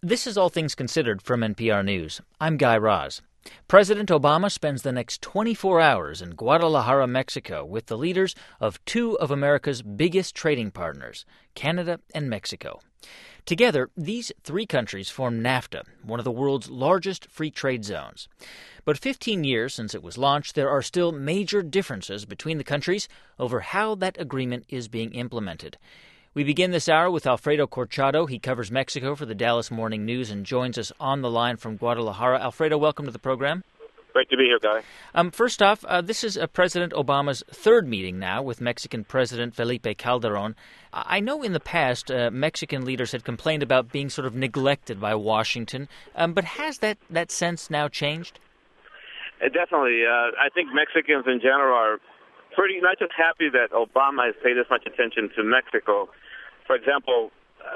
This is All Things Considered from NPR News. I'm Guy Raz. President Obama spends the next 24 hours in Guadalajara, Mexico, with the leaders of two of America's biggest trading partners, Canada and Mexico. Together, these three countries form NAFTA, one of the world's largest free trade zones. But 15 years since it was launched, there are still major differences between the countries over how that agreement is being implemented. We begin this hour with Alfredo Corchado. He covers Mexico for the Dallas Morning News and joins us on the line from Guadalajara. Alfredo, welcome to the program. Great to be here, Guy. First off, this is President Obama's third meeting now with Mexican President Felipe Calderón. I know in the past Mexican leaders had complained about being sort of neglected by Washington, but has that sense now changed? Definitely. I think Mexicans in general are pretty not just happy that Obama has paid this much attention to Mexico. For example,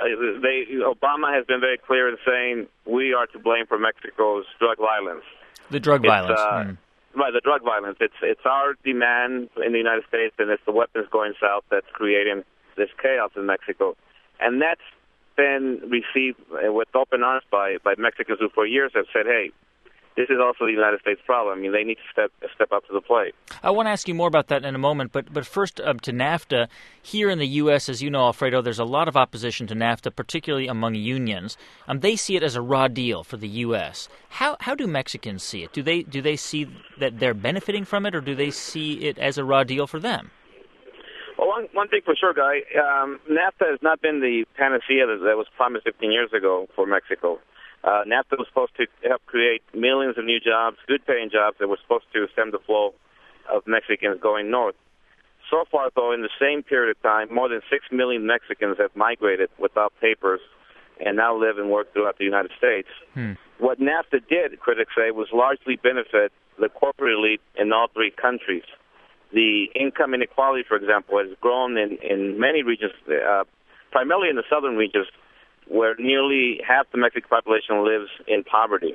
Obama has been very clear in saying we are to blame for Mexico's drug violence. The drug violence. Right, the drug violence. It's our demand in the United States, and it's the weapons going south that's creating this chaos in Mexico. And that's been received with open arms by Mexicans who for years have said, hey, this is also the United States problem. I mean, they need to step up to the plate. I want to ask you more about that in a moment, but first to NAFTA. Here in the U.S., as you know, Alfredo, there's a lot of opposition to NAFTA, particularly among unions. They see it as a raw deal for the U.S. How do Mexicans see it? Do they see that they're benefiting from it, or do they see it as a raw deal for them? Well, one thing for sure, Guy, NAFTA has not been the panacea that was promised 15 years ago for Mexico. NAFTA was supposed to help create millions of new jobs, good-paying jobs that were supposed to stem the flow of Mexicans going north. So far, though, in the same period of time, more than 6 million Mexicans have migrated without papers and now live and work throughout the United States. What NAFTA did, critics say, was largely benefit the corporate elite in all three countries. The income inequality, for example, has grown in many regions, primarily in the southern regions, where nearly half the Mexican population lives in poverty.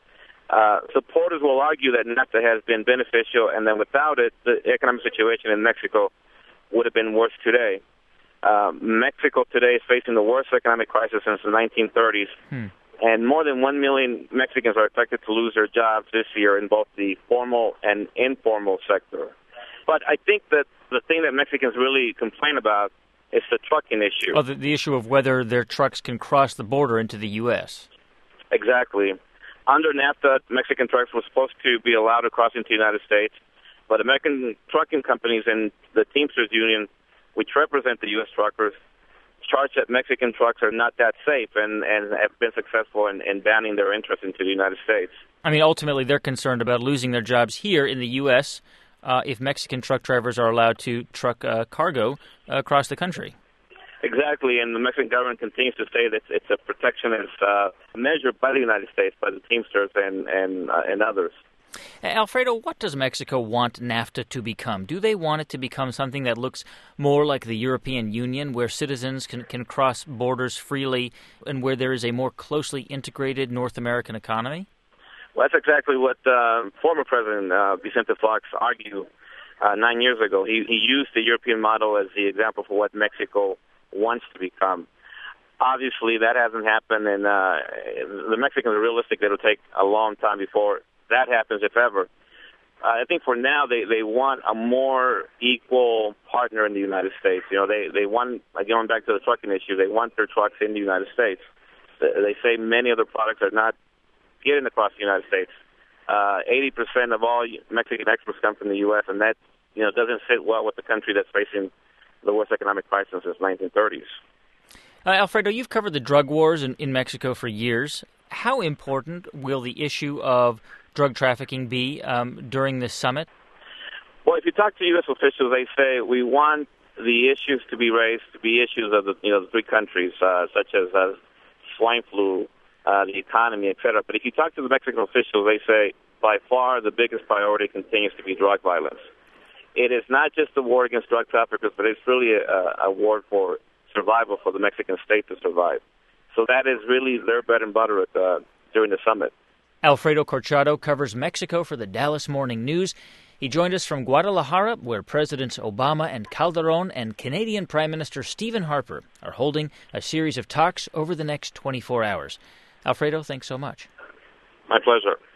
Supporters will argue that NAFTA has been beneficial, and that without it, the economic situation in Mexico would have been worse today. Mexico today is facing the worst economic crisis since the 1930s, and more than 1 million Mexicans are expected to lose their jobs this year in both the formal and informal sector. But I think that the thing that Mexicans really complain about is the trucking issue. Oh, the issue of whether their trucks can cross the border into the U.S. Exactly. Under NAFTA, Mexican trucks were supposed to be allowed to cross into the United States, but American trucking companies and the Teamsters Union, which represent the U.S. truckers, charge that Mexican trucks are not that safe and have been successful in banning their interest into the United States. I mean, ultimately, they're concerned about losing their jobs here in the U.S., if Mexican truck drivers are allowed to truck cargo across the country. Exactly, and the Mexican government continues to say that it's a protectionist measure by the United States, by the Teamsters and others. Alfredo, what does Mexico want NAFTA to become? Do they want it to become something that looks more like the European Union, where citizens can cross borders freely and where there is a more closely integrated North American economy? Well, that's exactly what former President Vicente Fox argued 9 years ago. He used the European model as the example for what Mexico wants to become. Obviously, that hasn't happened, and the Mexicans are realistic that it'll take a long time before that happens, if ever. I think for now, they want a more equal partner in the United States. You know, they want, going back to the trucking issue, they want their trucks in the United States. They say many other products are not getting across the United States. 80% of all Mexican exports come from the U.S., and that doesn't sit well with the country that's facing the worst economic crisis since the 1930s. Alfredo, you've covered the drug wars in Mexico for years. How important will the issue of drug trafficking be during this summit? Well, if you talk to U.S. officials, they say we want the issues to be raised to be issues of the three countries, such as swine flu, the economy, etc. But if you talk to the Mexican officials, they say by far the biggest priority continues to be drug violence. It is not just a war against drug traffickers, but it's really a war for survival for the Mexican state to survive. So that is really their bread and butter during the summit. Alfredo Corchado covers Mexico for the Dallas Morning News. He joined us from Guadalajara, where Presidents Obama and Calderón and Canadian Prime Minister Stephen Harper are holding a series of talks over the next 24 hours. Alfredo, thanks so much. My pleasure.